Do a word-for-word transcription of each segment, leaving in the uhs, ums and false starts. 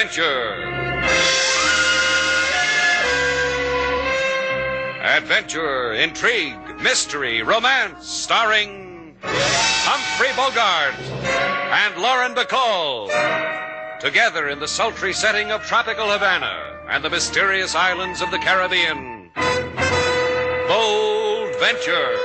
Venture. Adventure, intrigue, mystery, romance, starring Humphrey Bogart and Lauren Bacall. Together in the sultry setting of tropical Havana and the mysterious islands of the Caribbean. Bold Venture.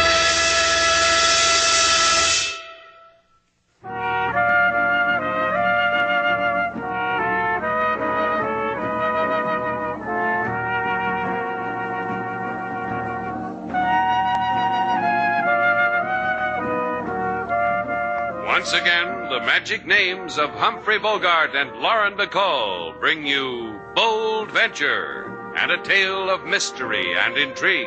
Once again, the magic names of Humphrey Bogart and Lauren Bacall bring you Bold Venture and a tale of mystery and intrigue.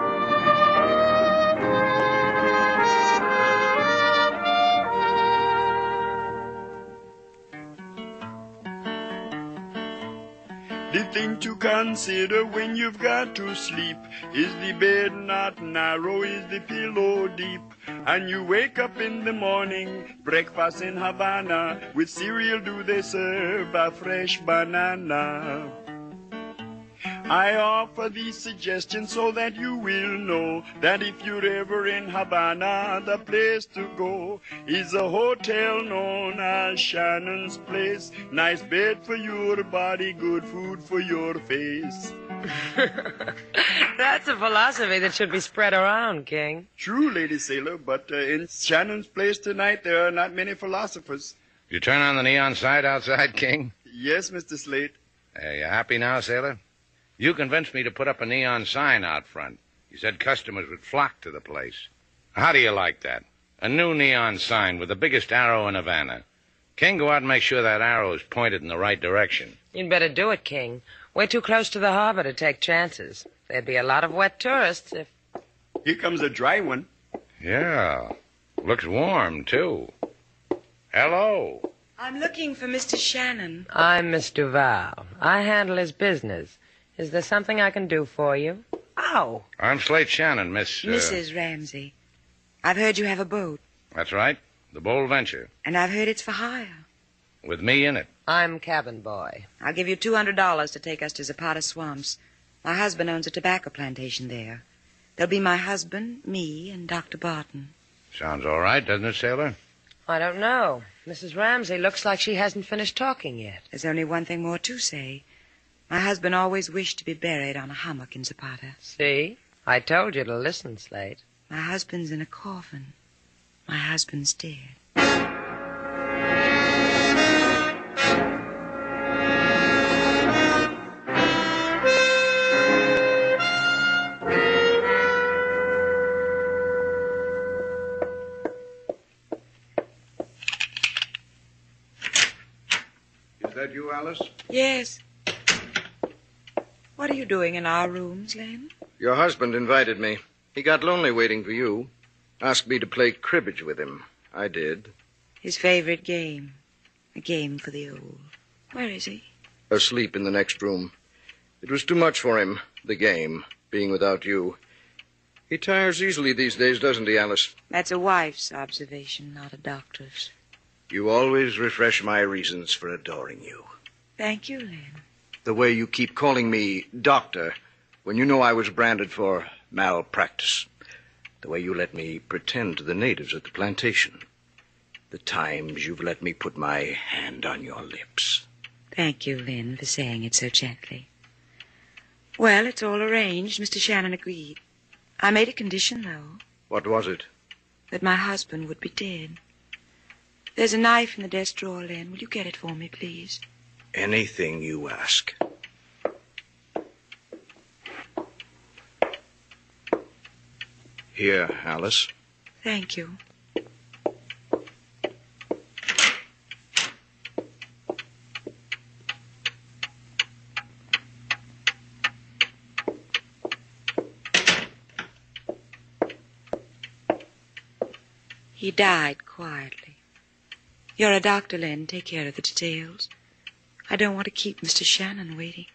The thing to consider when you've got to sleep is the bed not narrow, is the pillow deep. And you wake up in the morning, breakfast in Havana, with cereal do they serve a fresh banana. I offer these suggestions so that you will know that if you're ever in Havana, the place to go is a hotel known as Shannon's Place. Nice bed for your body, good food for your face. That's a philosophy that should be spread around, King. True, Lady Sailor, but uh, in Shannon's Place tonight there are not many philosophers. You turn on the neon sign outside, King? Yes, Mister Slate. Are you happy now, Sailor? You convinced me to put up a neon sign out front. You said customers would flock to the place. How do you like that? A new neon sign with the biggest arrow in Havana. King, go out and make sure that arrow is pointed in the right direction. You'd better do it, King. We're too close to the harbor to take chances. There'd be a lot of wet tourists if... Here comes a dry one. Yeah. Looks warm, too. Hello. I'm looking for Mister Shannon. I'm Miss Duval. I handle his business. Is there something I can do for you? Ow. I'm Slate Shannon, Miss... Uh... Missus Ramsey. I've heard you have a boat. That's right. The Bold Venture. And I've heard it's for hire. With me in it. I'm cabin boy. I'll give you two hundred dollars to take us to Zapata Swamps. My husband owns a tobacco plantation there. There'll be my husband, me, and Doctor Barton. Sounds all right, doesn't it, Sailor? I don't know. Missus Ramsey looks like she hasn't finished talking yet. There's only one thing more to say. My husband always wished to be buried on a hummock in Zapata. See? I told you to listen, Slate. My husband's in a coffin. My husband's dead. Is that you, Alice? Yes. What are you doing in our rooms, Len? Your husband invited me. He got lonely waiting for you. Asked me to play cribbage with him. I did. His favorite game. A game for the old. Where is he? Asleep in the next room. It was too much for him, the game, being without you. He tires easily these days, doesn't he, Alice? That's a wife's observation, not a doctor's. You always refresh my reasons for adoring you. Thank you, Len. The way you keep calling me doctor when you know I was branded for malpractice. The way you let me pretend to the natives at the plantation. The times you've let me put my hand on your lips. Thank you, Lynn, for saying it so gently. Well, it's all arranged. Mister Shannon agreed. I made a condition, though. What was it? That my husband would be dead. There's a knife in the desk drawer, Lynn. Will you get it for me, please? Anything you ask. Here, Alice. Thank you. He died quietly. You're a doctor, Len. Take care of the details. I don't want to keep Mister Shannon waiting.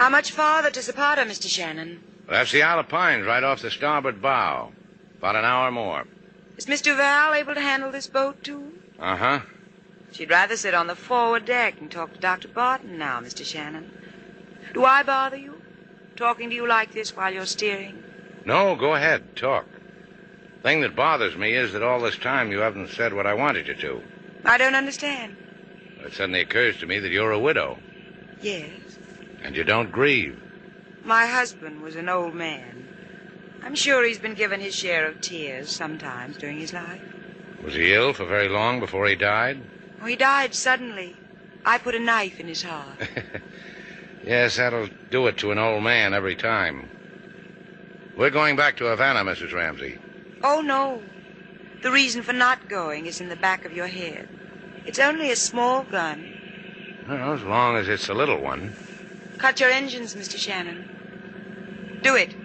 How much farther to Zapata, Mister Shannon? That's the Isle of Pines right off the starboard bow. About an hour more. Is Miss Duval able to handle this boat, too? Uh-huh. She'd rather sit on the forward deck and talk to Doctor Barton now, Mister Shannon. Do I bother you? Talking to you like this while you're steering? No, go ahead. Talk. Thing that bothers me is that all this time you haven't said what I wanted you to. I don't understand. It suddenly occurs to me that you're a widow. Yes. And you don't grieve. My husband was an old man. I'm sure he's been given his share of tears sometimes during his life. Was he ill for very long before he died? Oh, he died suddenly. I put a knife in his heart. Yes, that'll do it to an old man every time. We're going back to Havana, Missus Ramsey. Oh, no. The reason for not going is in the back of your head. It's only a small gun. Well, as long as it's a little one. Cut your engines, Mister Shannon. Do it.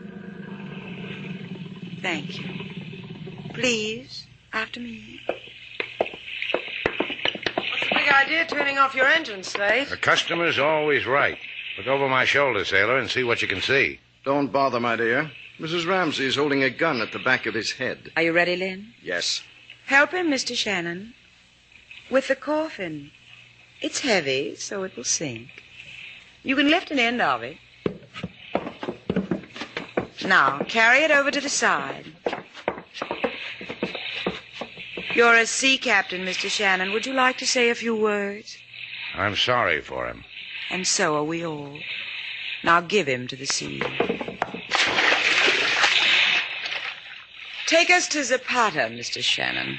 Thank you. Please, after me. What's the big idea turning off your engine, Slate? The customer's always right. Look over my shoulder, sailor, and see what you can see. Don't bother, my dear. Missus Ramsey is holding a gun at the back of his head. Are you ready, Lynn? Yes. Help him, Mister Shannon. With the coffin. It's heavy, so it will sink. You can lift an end of it. Now, carry it over to the side. You're a sea captain, Mister Shannon. Would you like to say a few words? I'm sorry for him. And so are we all. Now give him to the sea. Take us to Zapata, Mister Shannon.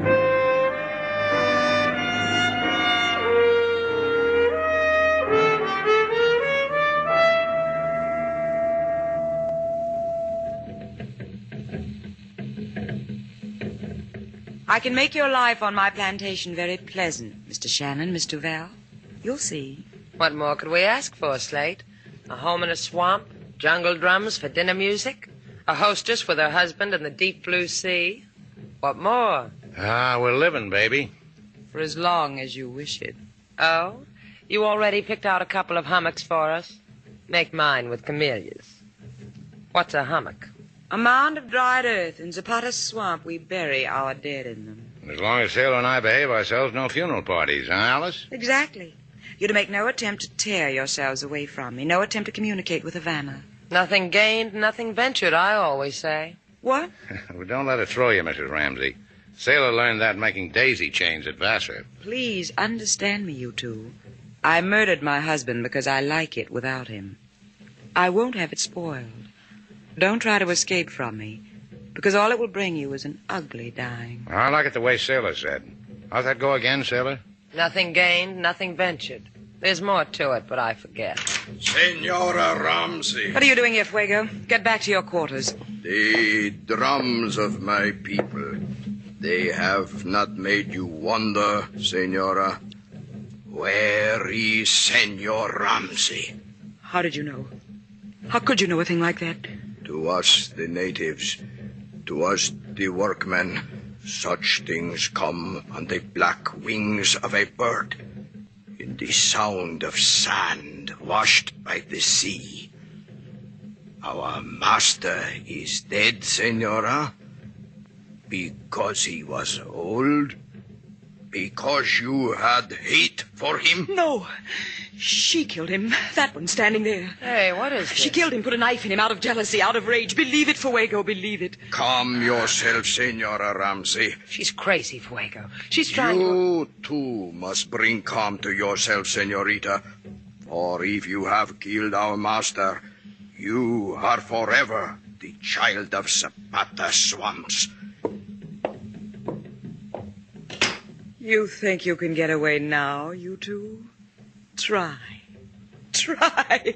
I can make your life on my plantation very pleasant, Mister Shannon, Miss Duval. You'll see. What more could we ask for, Slate? A home in a swamp, jungle drums for dinner music, a hostess with her husband in the deep blue sea. What more? Ah, we're living, baby. For as long as you wish it. Oh? You already picked out a couple of hummocks for us? Make mine with camellias. What's a hummock? A mound of dried earth. In Zapata's swamp, we bury our dead in them. As long as Sailor and I behave ourselves, no funeral parties, huh, Alice? Exactly. You're to make no attempt to tear yourselves away from me. No attempt to communicate with Havana. Nothing gained, nothing ventured, I always say. What? Well, don't let it throw you, Missus Ramsey. Sailor learned that making daisy chains at Vassar. Please understand me, you two. I murdered my husband because I like it without him. I won't have it spoiled. Don't try to escape from me, because all it will bring you is an ugly dying. I like it the way Sailor said. How's that go again, Sailor? Nothing gained, nothing ventured. There's more to it, but I forget. Senora Ramsey. What are you doing here, Fuego? Get back to your quarters. The drums of my people, they have not made you wonder, Senora. Where is Senor Ramsey? How did you know? How could you know a thing like that? To us, the natives, to us, the workmen, such things come on the black wings of a bird, in the sound of sand washed by the sea. Our master is dead, Senora, because he was old, because you had hate for him. No. She killed him. That one standing there. Hey, what is this? She killed him, put a knife in him out of jealousy, out of rage. Believe it, Fuego, believe it. Calm yourself, Senora Ramsey. She's crazy, Fuego. She's trying to... You, too, must bring calm to yourself, Senorita. For if you have killed our master, you are forever the child of Zapata swamps. You think you can get away now, you two? Try. Try.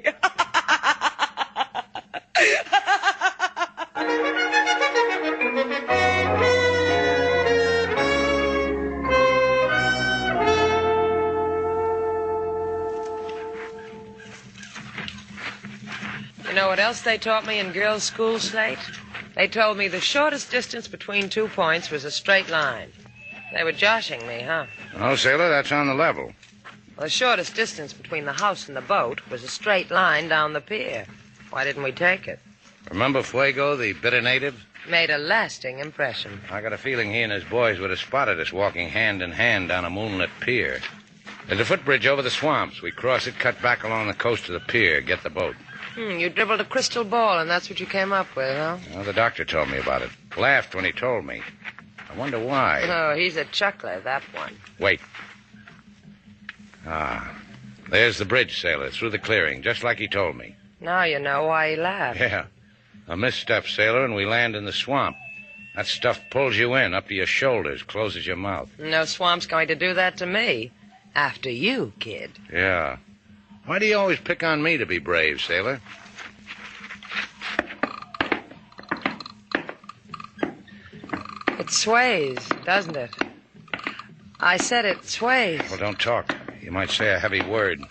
You know what else they taught me in girls' school, Slate? They told me the shortest distance between two points was a straight line. They were joshing me, huh? Oh, Sailor, that's on the level. The shortest distance between the house and the boat was a straight line down the pier. Why didn't we take it? Remember Fuego, the bitter native? Made a lasting impression. I got a feeling he and his boys would have spotted us walking hand in hand down a moonlit pier. There's a footbridge over the swamps. We cross it, cut back along the coast to the pier, get the boat. Hmm, you dribbled a crystal ball, and that's what you came up with, huh? Well, the doctor told me about it. Laughed when he told me. I wonder why. Oh, he's a chuckler, that one. Wait. Ah, there's the bridge, sailor, through the clearing, just like he told me. Now you know why he laughed. Yeah. A misstep, sailor, and we land in the swamp. That stuff pulls you in, up to your shoulders, closes your mouth. No swamp's going to do that to me. After you, kid. Yeah. Why do you always pick on me to be brave, sailor? It sways, doesn't it? I said it sways. Well, don't talk. You might say a heavy word.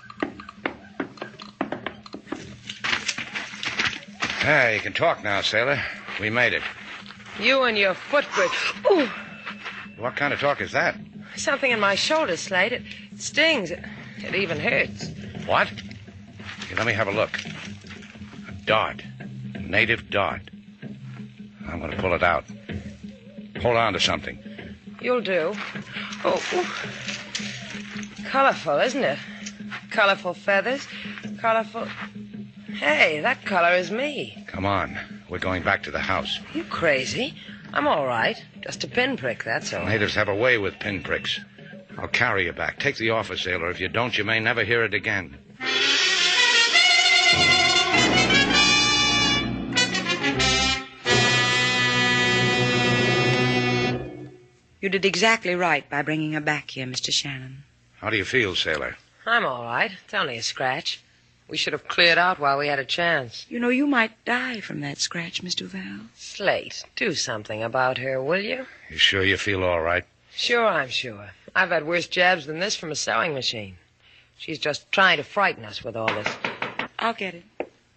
Ah, you can talk now, sailor. We made it. You and your footbridge. Ooh, What kind of talk is that? something in my shoulder, Slate. It stings. It, it even hurts. What? Here, let me have a look. A dart. A native dart. I'm going to pull it out. Hold on to something. You'll do. Oh, ooh. Colorful, isn't it? Colorful feathers. Colorful. Hey, that color is me. Come on. We're going back to the house. You crazy? I'm all right. Just a pinprick, that's all. Natives have a way with pinpricks. I'll carry you back. Take the offer, sailor. If you don't, you may never hear it again. You did exactly right by bringing her back here, Mister Shannon. How do you feel, sailor? I'm all right. It's only a scratch. We should have cleared out while we had a chance. You know, you might die from that scratch, Miss Duval. Slate, do something about her, will you? You sure you feel all right? Sure, I'm sure. I've had worse jabs than this from a sewing machine. She's just trying to frighten us with all this. I'll get it.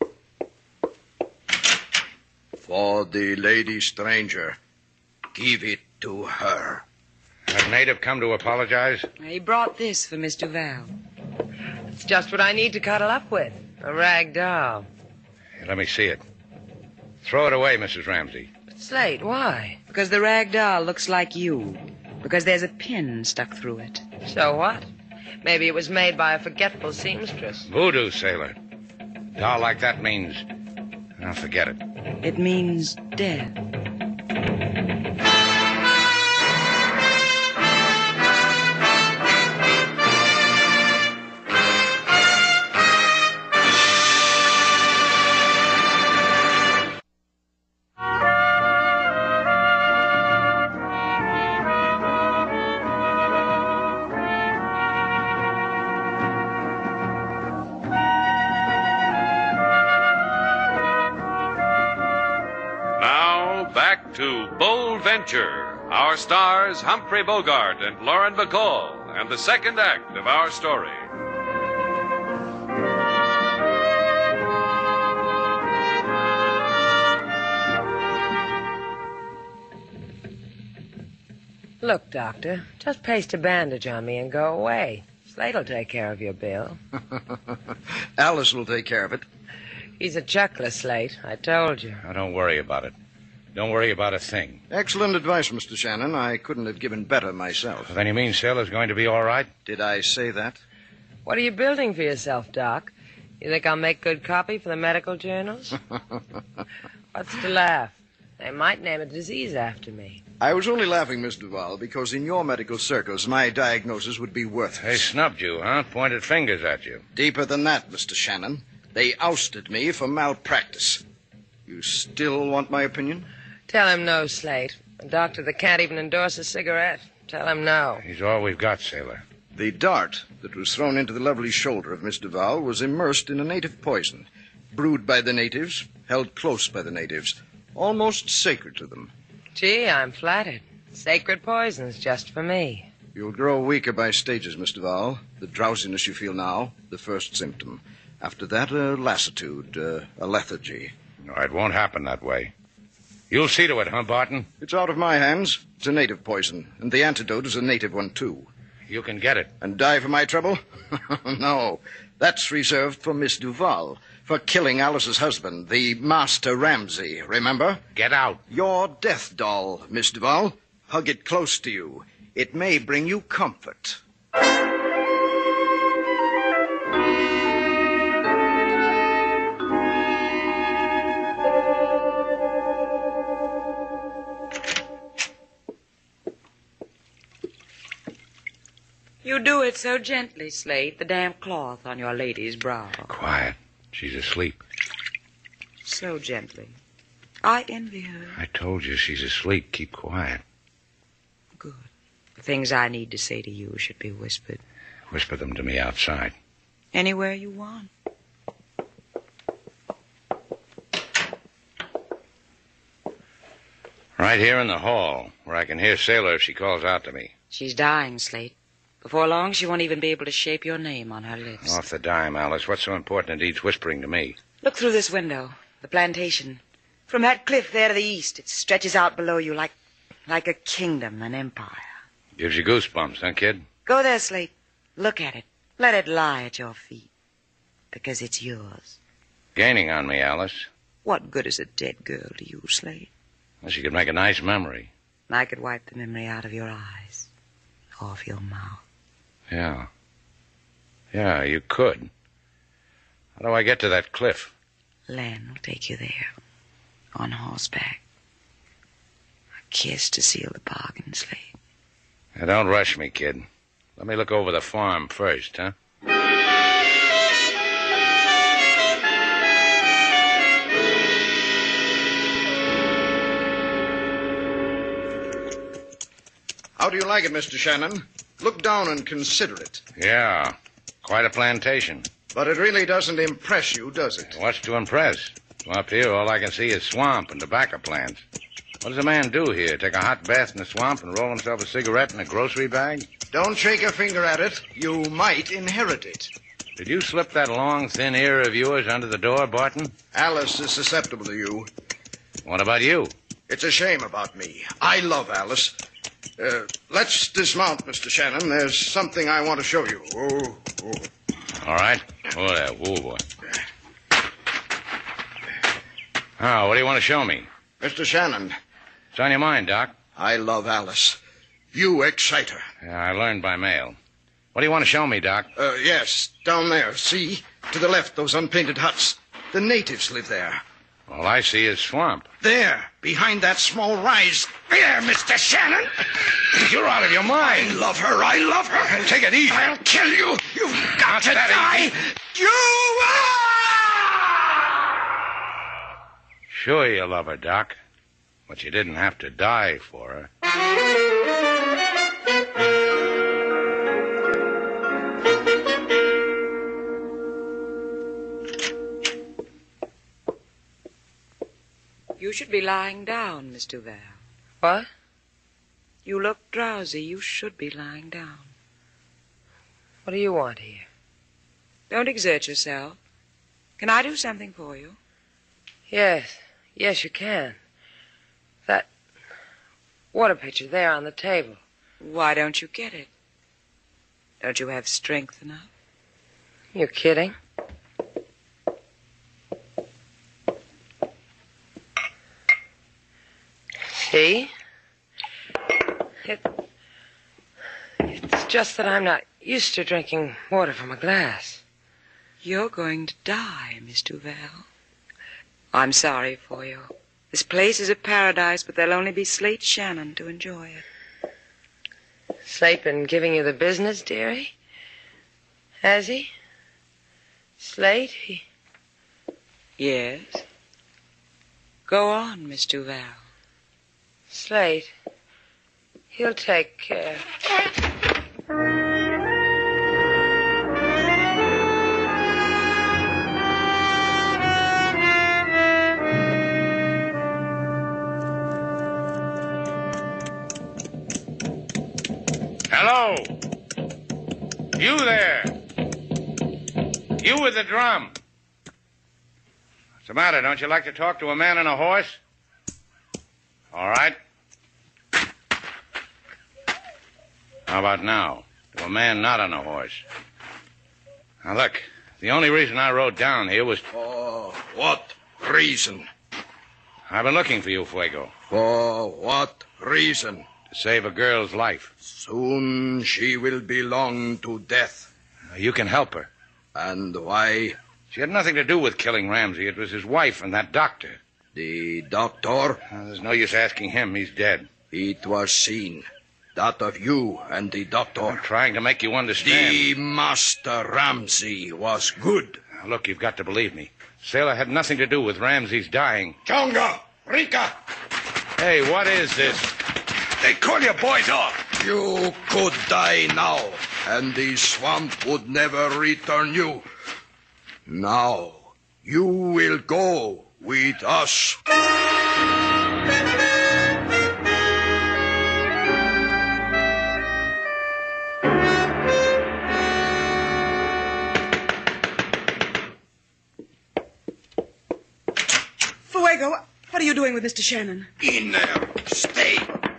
For the lady stranger, give it to her. That native come to apologize? He brought this for Miss Duval. It's just what I need to cuddle up with. A rag doll. Here, let me see it. Throw it away, Missus Ramsey. But Slate, why? Because the rag doll looks like you. Because there's a pin stuck through it. So what? Maybe it was made by a forgetful seamstress. Voodoo, sailor. Doll like that means... I'll forget it. It means death. Back to Bold Venture. Our stars, Humphrey Bogart and Lauren Bacall, and the second act of our story. Look, Doctor, just paste a bandage on me and go away. Slate'll take care of your bill. Alice will take care of it. He's a chuckler, Slate. I told you. Now, don't worry about it. Don't worry about a thing. Excellent advice, Mister Shannon. I couldn't have given better myself. Then you mean sailor's going to be all right? Did I say that? What are you building for yourself, Doc? You think I'll make good copy for the medical journals? What's to laugh? They might name a disease after me. I was only laughing, Miss Duval, because in your medical circles, my diagnosis would be worthless. They snubbed you, huh? Pointed fingers at you. Deeper than that, Mister Shannon. They ousted me for malpractice. You still want my opinion? Tell him no, Slate. A doctor that can't even endorse a cigarette. Tell him no. He's all we've got, sailor. The dart that was thrown into the lovely shoulder of Miss Duval was immersed in a native poison, brewed by the natives, held close by the natives, almost sacred to them. Gee, I'm flattered. Sacred poison's just for me. You'll grow weaker by stages, Miss Duval. The drowsiness you feel now, the first symptom. After that, a lassitude, uh, a lethargy. No, it won't happen that way. You'll see to it, huh, Barton? It's out of my hands. It's a native poison, and the antidote is a native one, too. you can get it. And die for my trouble? No. That's reserved for Miss Duval, for killing Alice's husband, the Master Ramsey, remember? Get out. Your death doll, Miss Duval. Hug it close to you. It may bring you comfort. You do it so gently, Slate, the damp cloth on your lady's brow. Quiet. She's asleep. So gently. I envy her. I told you she's asleep. Keep quiet. Good. The things I need to say to you should be whispered. Whisper them to me outside. Anywhere you want. Right here in the hall, where I can hear Sailor if she calls out to me. She's dying, Slate. Before long, she won't even be able to shape your name on her lips. Off the dime, Alice. What's so important it needs whispering to me? Look through this window. The plantation. From that cliff there to the east, it stretches out below you like, like a kingdom, an empire. Gives you goosebumps, huh, kid? Go there, Slate. Look at it. Let it lie at your feet. Because it's yours. Gaining on me, Alice. What good is a dead girl to you, Slate? Well, she could make a nice memory. I could wipe the memory out of your eyes. Off your mouth. Yeah. Yeah, you could. How do I get to that cliff? Len will take you there. On horseback. A kiss to seal the bargain, Slate. Now, don't rush me, kid. Let me look over the farm first, huh? How do you like it, Mister Shannon? Look down and consider it. Yeah. Quite a plantation. But it really doesn't impress you, does it? What's to impress? Well, up here, all I can see is swamp and tobacco plants. What does a man do here? Take a hot bath in the swamp and roll himself a cigarette in a grocery bag? Don't shake a finger at it. You might inherit it. Did you slip that long, thin ear of yours under the door, Barton? Alice is susceptible to you. What about you? It's a shame about me. I love Alice. Uh, let's dismount, Mister Shannon. There's something I want to show you. Oh, oh. All right. Oh, there. Whoa, boy. Oh, what do you want to show me? Mister Shannon. What's on your mind, Doc? I love Alice. You excite her. Yeah, I learned by mail. What do you want to show me, Doc? Uh, yes, down there. See? To the left, those unpainted huts. The natives live there. All I see is swamp. There, behind that small rise. There, Mister Shannon. You're out of your mind. I love her. I love her. Take it easy. I'll kill you. You've got Not to that die. easy. You are! Sure you love her, Doc. But you didn't have to die for her. You should be lying down, Miss Duval. What? You look drowsy. You should be lying down. What do you want here? Don't exert yourself. Can I do something for you? Yes. Yes, you can. That water pitcher there on the table. Why don't you get it? Don't you have strength enough? You're kidding. See? It, it's just that I'm not used to drinking water from a glass. You're going to die, Miss Duval. I'm sorry for you. This place is a paradise, but there'll only be Slate Shannon to enjoy it. Slate been giving you the business, dearie? Has he? Slate, he... Yes. Go on, Miss Duval. Slate. He'll take care. Hello? You there? You with the drum. What's the matter? Don't you like to talk to a man on a horse? All right. How about now? to a man not on a horse. Now, look, the only reason I rode down here was... For what reason? I've been looking for you, Fuego. For what reason? To save a girl's life. Soon she will belong to death. You can help her. And why? She had nothing to do with killing Ramsey. It was his wife and that doctor. The doctor? Uh, there's no use asking him. He's dead. It was seen. That of you and the doctor. I'm trying to make you understand. The Master Ramsey was good. Now, look, you've got to believe me. Sailor had nothing to do with Ramsey's dying. Chonga! Rika! Hey, what is this? They call your boys off. You could die now, and the swamp would never return you. Now, you will go with us. Fuego, what are you doing with Mister Shannon? In there. Stay.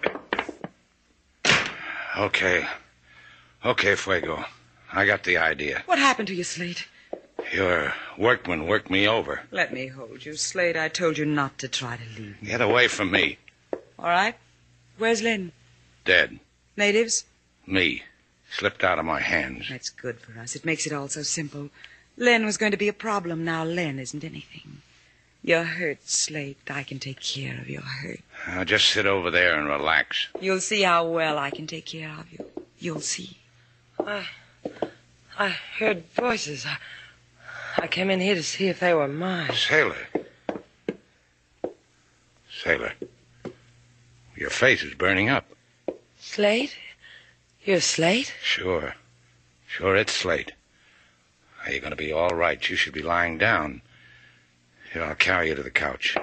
Okay. Okay, Fuego. I got the idea. What happened to you, Slate? Your workman worked me over. Let me hold you, Slade. I told you not to try to leave me. Get away from me. All right. Where's Lynn? Dead. Natives? Me. Slipped out of my hands. That's good for us. It makes it all so simple. Lynn was going to be a problem. Now Lynn isn't anything. You're hurt, Slate. I can take care of your hurt. Now just sit over there and relax. You'll see how well I can take care of you. You'll see. I, I heard voices. I, I came in here to see if they were mine. Sailor. Sailor. Your face is burning up. Slate? You're Slate? Sure. Sure, it's Slate. Are you going to be all right? You should be lying down. Here, I'll carry you to the couch.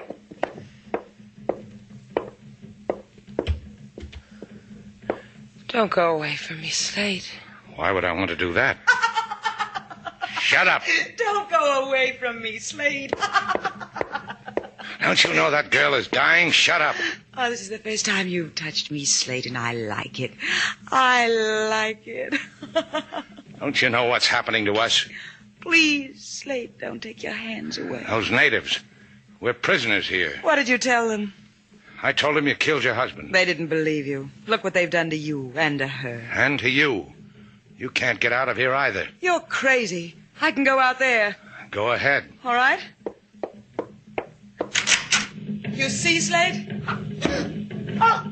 Don't go away from me, Slate. Why would I want to do that? Shut up. Don't go away from me, Slade. Don't you know that girl is dying? Shut up. Oh, this is the first time you've touched me, Slade, and I like it. I like it. Don't you know what's happening to us? Please, Slade, don't take your hands away. Those natives. We're prisoners here. What did you tell them? I told them you killed your husband. They didn't believe you. Look what they've done to you and to her. And to you. You can't get out of here either. You're crazy. I can go out there. Go ahead. All right? You see, Slade? Oh.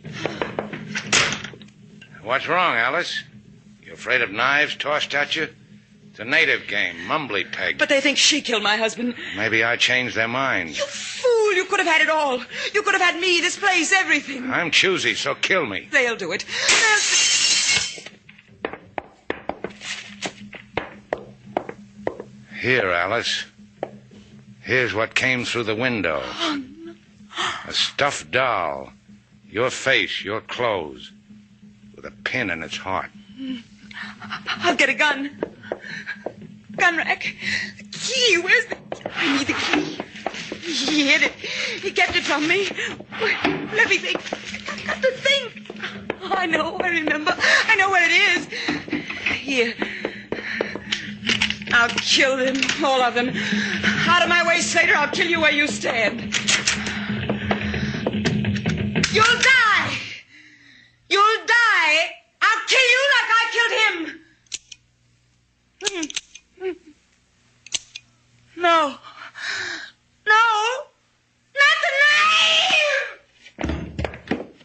What's wrong, Alice? You afraid of knives tossed at you? It's a native game, mumbly peg. But they think she killed my husband. Maybe I changed their minds. You fool! You could have had it all. You could have had me, this place, everything. I'm choosy, so kill me. They'll do it. They'll... Here, Alice. Here's what came through the window. A stuffed doll. Your face, your clothes. With a pin in its heart. I'll get a gun. Gun rack. The key. Where's the... I need the key. He hid it. He kept it from me. Let me think. I've got to think. Oh, I know. I remember. I know where it is. Here. I'll kill them. All of them. Out of my way, Slater. I'll kill you where you stand. You'll die. You'll die. I'll kill you like I killed him. No. No. Not the knife!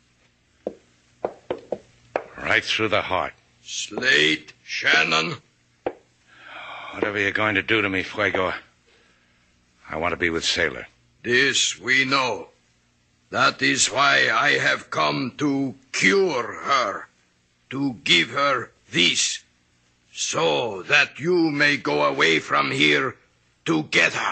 Right through the heart. Slate, Shannon. Whatever you're going to do to me, Fuego, I want to be with Sailor. This we know. That is why I have come to cure her, to give her this, so that you may go away from here together.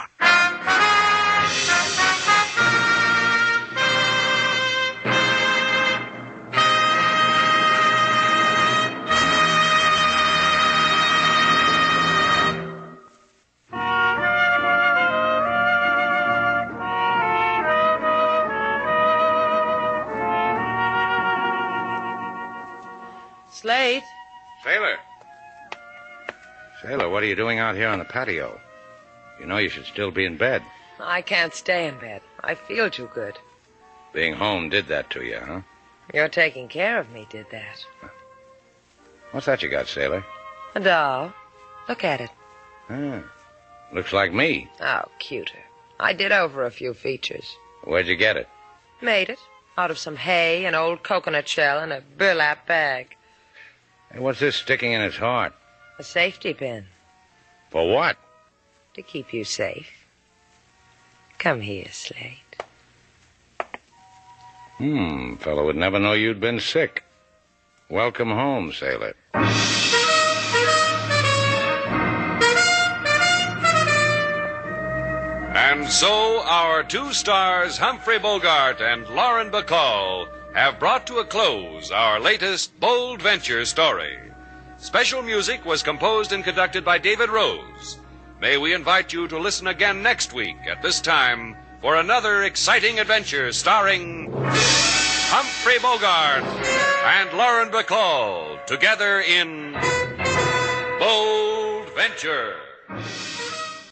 Slate, Sailor. Sailor, what are you doing out here on the patio? You know you should still be in bed. I can't stay in bed. I feel too good. Being home did that to you, huh? Your taking care of me did that. What's that you got, Sailor? A doll. Look at it. Ah, looks like me. Oh, cuter. I did over a few features. Where'd you get it? Made it. Out of some hay, an old coconut shell, and a burlap bag. Hey, what's this sticking in its heart? A safety pin. For what? To keep you safe. Come here, Slate. Hmm, fellow would never know you'd been sick. Welcome home, Sailor. And so our two stars, Humphrey Bogart and Lauren Bacall, have brought to a close our latest bold venture story. Special music was composed and conducted by David Rose. May we invite you to listen again next week at this time for another exciting adventure starring Humphrey Bogart and Lauren Bacall together in Bold Venture.